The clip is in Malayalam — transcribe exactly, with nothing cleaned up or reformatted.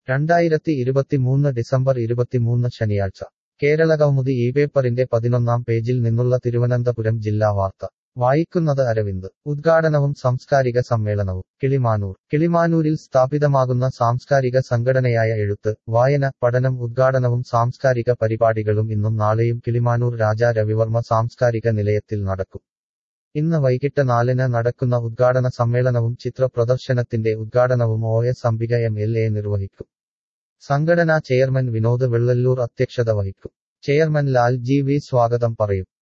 രണ്ടായിരത്തി ഇരുപത്തിമൂന്ന് ഡിസംബർ ഇരുപത്തിമൂന്ന് ശനിയാഴ്ച കേരള കൗമുദി ഈ പേപ്പറിന്റെ പതിനൊന്നാം പേജിൽ നിന്നുള്ള തിരുവനന്തപുരം ജില്ലാ വാർത്ത വായിക്കുന്നത് അരവിന്ദ്. ഉദ്ഘാടനവും സാംസ്കാരിക സമ്മേളനവും കിളിമാനൂർ. കിളിമാനൂരിൽ സ്ഥാപിതമാകുന്ന സാംസ്കാരിക സംഘടനയായ എഴുത്ത്, വായന, പഠനം ഉദ്ഘാടനവും സാംസ്കാരിക പരിപാടികളും ഇന്നും നാളെയും കിളിമാനൂർ രാജാ രവിവർമ്മ സാംസ്കാരിക നിലയത്തിൽ നടക്കും. ഇന്ന് വൈകിട്ട് നാലിന് നടക്കുന്ന ഉദ്ഘാടന സമ്മേളനവും ചിത്ര പ്രദർശനത്തിന്റെ ഉദ്ഘാടനവും O S Ambika M L A നിർവഹിക്കും. സംഘടനാ ചെയർമാൻ വിനോദ് വെള്ളല്ലൂർ അധ്യക്ഷത വഹിക്കും. ചെയർമാൻ ലാൽ ജി വി സ്വാഗതം പറയും.